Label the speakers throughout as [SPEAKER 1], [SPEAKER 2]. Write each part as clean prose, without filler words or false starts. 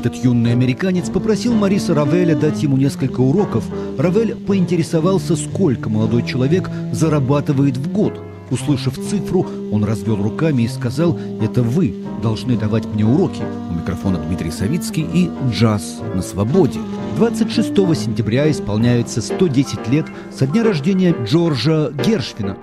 [SPEAKER 1] Этот юный американец попросил Мориса Равеля дать ему несколько уроков. Равель поинтересовался, сколько молодой человек зарабатывает в год. Услышав цифру, он развел руками и сказал: «Это вы должны давать мне уроки». У микрофона Дмитрий Савицкий и «Джаз на свободе». 26 сентября исполняется 110 лет со дня рождения Джорджа Гершвина.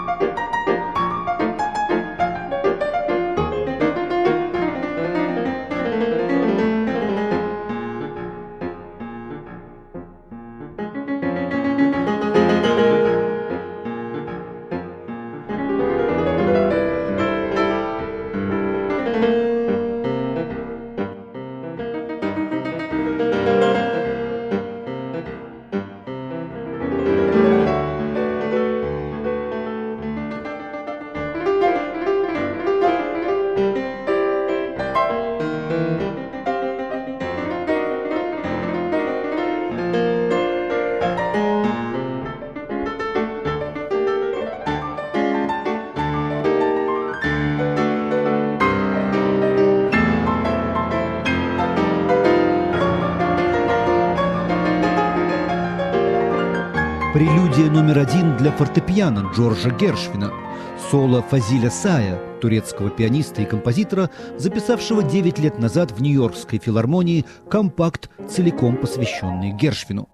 [SPEAKER 1] Прелюдия номер 1 для фортепиано Джорджа Гершвина. Соло Фазиля Сая, турецкого пианиста и композитора, записавшего 9 лет назад в Нью-Йоркской филармонии компакт, целиком посвященный Гершвину.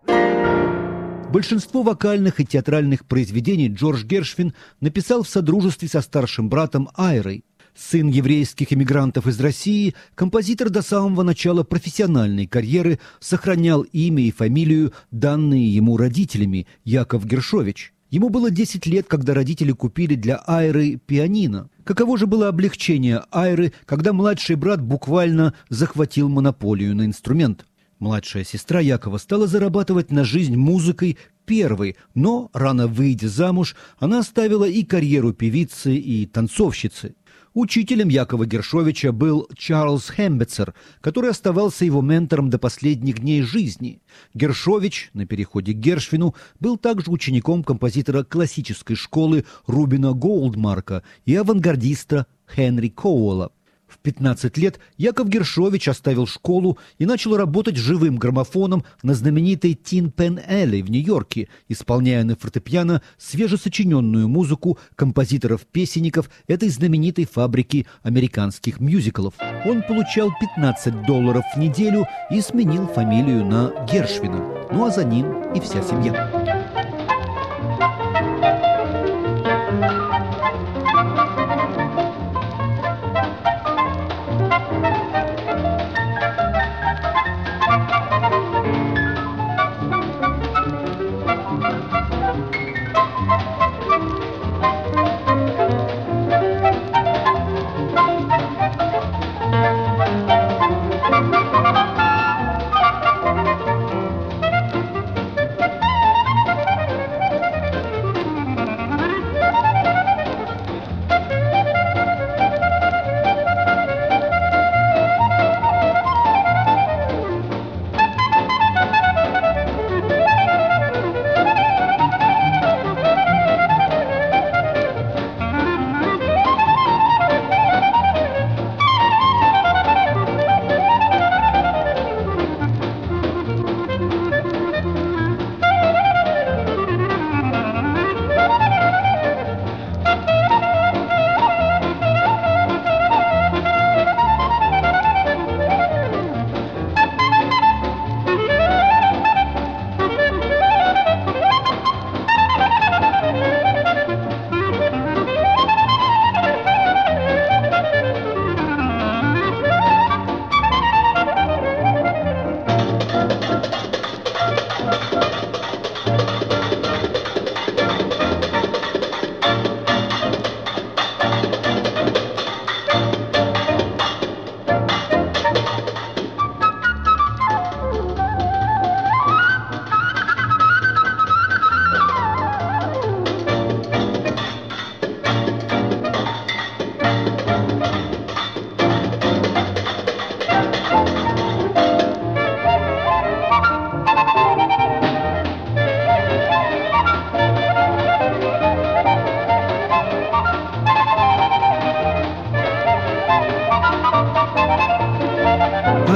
[SPEAKER 1] Большинство вокальных и театральных произведений Джордж Гершвин написал в содружестве со старшим братом Айрой. Сын еврейских эмигрантов из России, композитор до самого начала профессиональной карьеры сохранял имя и фамилию, данные ему родителями, Яков Гершович. Ему было 10 лет, когда родители купили для Айры пианино. Каково же было облегчение Айры, когда младший брат буквально захватил монополию на инструмент. Младшая сестра Якова стала зарабатывать на жизнь музыкой первой, но, рано выйдя замуж, она оставила и карьеру певицы, и танцовщицы. Учителем Якова Гершовича был Чарльз Хембетцер, который оставался его ментором до последних дней жизни. Гершович, на переходе к Гершвину, был также учеником композитора классической школы Рубина Голдмарка и авангардиста Хенри Коуэлла. В 15 лет Яков Гершович оставил школу и начал работать живым граммофоном на знаменитой Тин Пен Элли в Нью-Йорке, исполняя на фортепиано свежесочиненную музыку композиторов-песенников этой знаменитой фабрики американских мюзиклов. Он получал $15 в неделю и сменил фамилию на Гершвина. Ну а за ним и вся семья.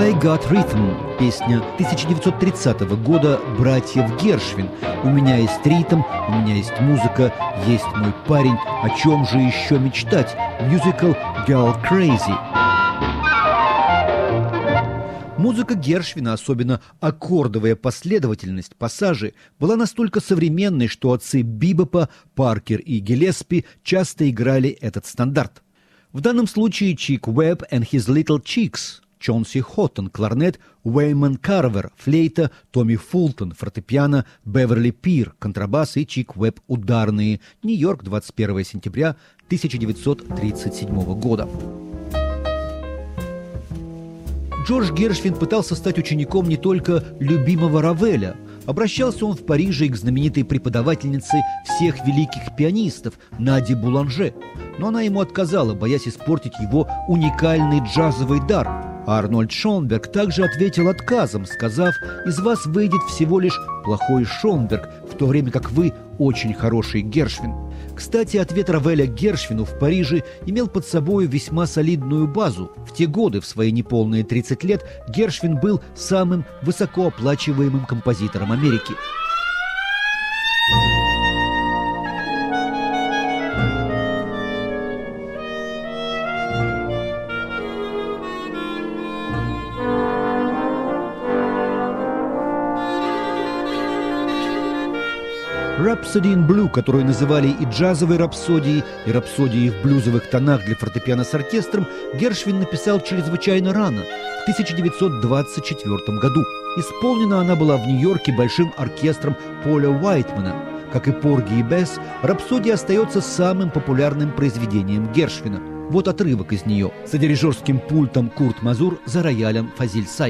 [SPEAKER 1] «I Got Rhythm» – песня 1930 года братьев Гершвин. «У меня есть ритм, у меня есть музыка, есть мой парень, о чем же еще мечтать?» Мюзикл «Girl Crazy». Музыка Гершвина, особенно аккордовая последовательность, пассажи, была настолько современной, что отцы бибопа Паркер и Гиллеспи часто играли этот стандарт. В данном случае Чик Уэбб and His Little Chicks, Чонси Хоттон, кларнет, Уэйман Карвер, флейта, Томми Фултон, фортепиано, Беверли Пир, контрабас и Чик Уэбб ударные. Нью-Йорк, 21 сентября 1937 года. Джордж Гершвин пытался стать учеником не только любимого Равеля. Обращался он в Париже к знаменитой преподавательнице всех великих пианистов Наде Буланже. Но она ему отказала, боясь испортить его уникальный джазовый дар. А Арнольд Шонберг также ответил отказом, сказав: «Из вас выйдет всего лишь плохой Шонберг, в то время как вы очень хороший Гершвин». Кстати, ответ Равеля Гершвину в Париже имел под собой весьма солидную базу. В те годы, в свои неполные 30 лет, Гершвин был самым высокооплачиваемым композитором Америки. «Rhapsody in Blue», которую называли и джазовой рапсодией, и рапсодией в блюзовых тонах для фортепиано с оркестром, Гершвин написал чрезвычайно рано, в 1924 году. Исполнена она была в Нью-Йорке большим оркестром Поля Уайтмана. Как и «Порги и Бесс», рапсодия остается самым популярным произведением Гершвина. Вот отрывок из нее. За дирижерским пультом Курт Мазур, за роялем Фазиль Сай.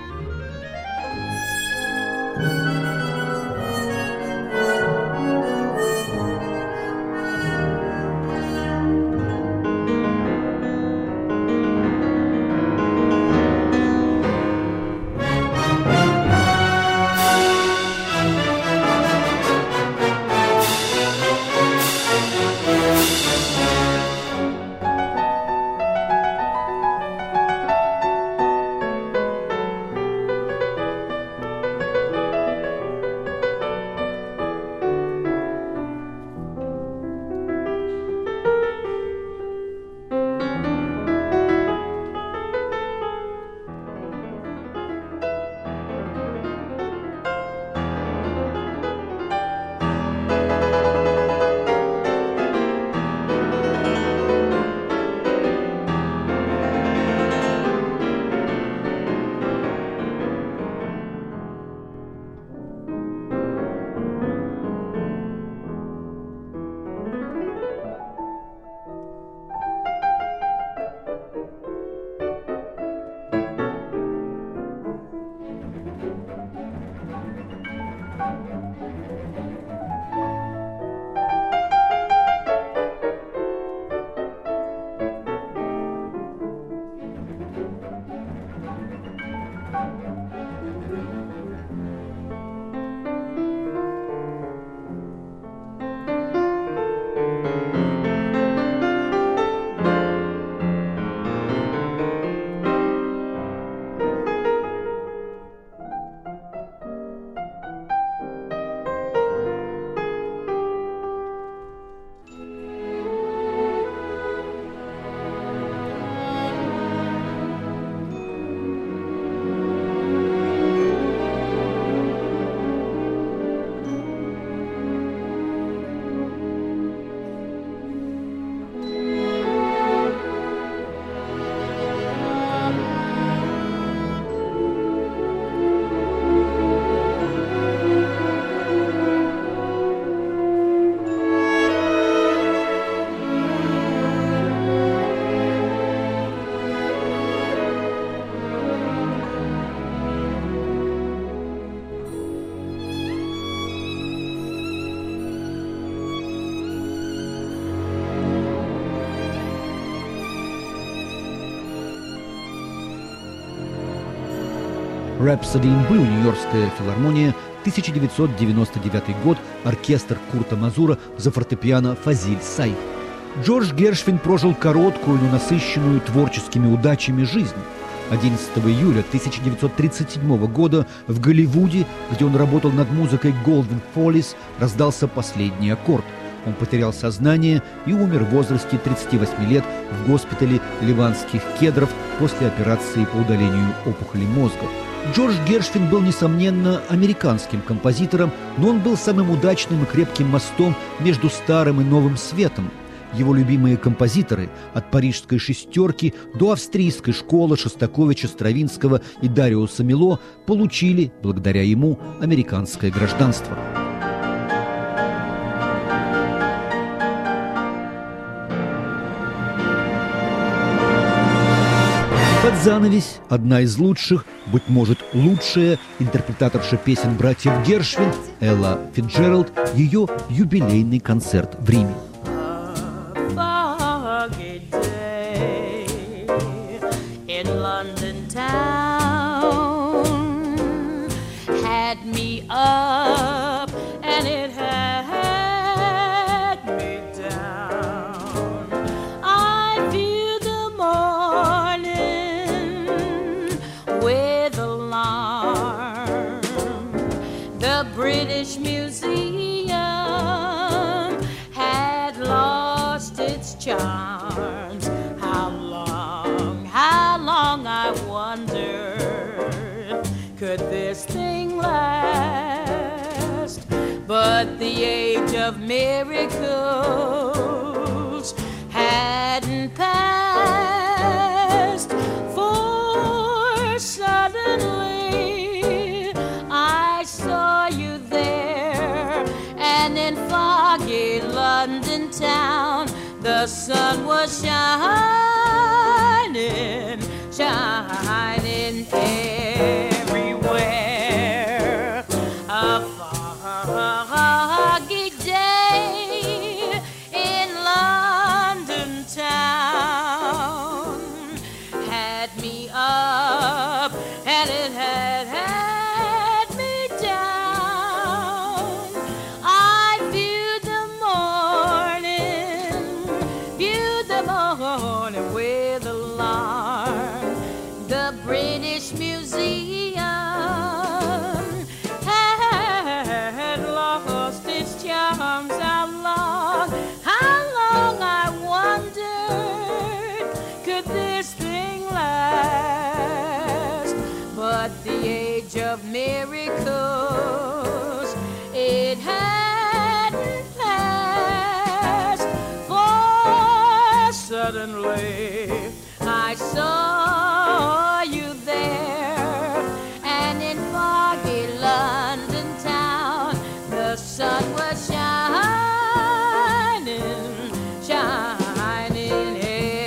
[SPEAKER 1] «Rhapsody in Blue», Нью-Йоркская филармония, 1999 год, оркестр Курта Мазура, за фортепиано Фазиль Сай. Джордж Гершвин прожил короткую, но насыщенную творческими удачами жизнь. 11 июля 1937 года в Голливуде, где он работал над музыкой Golden Follies, раздался последний аккорд. Он потерял сознание и умер в возрасте 38 лет в госпитале Ливанских Кедров после операции по удалению опухоли мозга. Джордж Гершвин был, несомненно, американским композитором, но он был самым удачным и крепким мостом между старым и новым светом. Его любимые композиторы, от парижской «шестерки» до австрийской школы Шостаковича, Стравинского и Дариуса Мило, получили, благодаря ему, американское гражданство. Под занавес одна из лучших, быть может, лучшая интерпретаторша песен братьев Гершвин Элла Фицджеральд, ее юбилейный концерт в Риме.
[SPEAKER 2] British Museum had lost its charms. How long I wondered, could this thing last? But the age of miracles hadn't passed, for suddenly I saw you there, and in foggy London town the sun was shining, shining everywhere. A foggy day in London town had me up, and it had me down. I viewed the morning with alarm. The British Museum had lost its charms. How long I wondered, could this thing last? But the age of miracles, it hadn't passed, for suddenly I saw you there, and in foggy London town the sun was shining, shining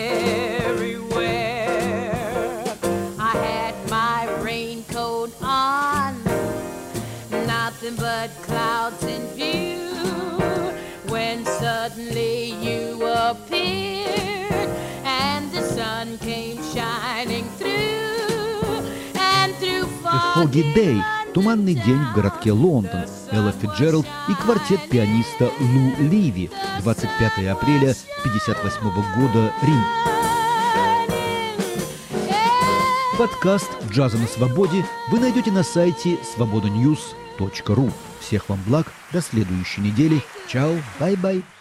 [SPEAKER 2] everywhere. I had my raincoat on, nothing but clouds in view, when suddenly you appeared, and the sun came shining through, and through
[SPEAKER 1] Foggy Day – туманный день в городке Лондон. Элла Фицджеральд и квартет пианиста Лу Ливи. 25 апреля 1958 года, Рим. Подкаст «Джаза на свободе» вы найдете на сайте swobodanews.ru. Всех вам благ, до следующей недели. Чао, бай-бай.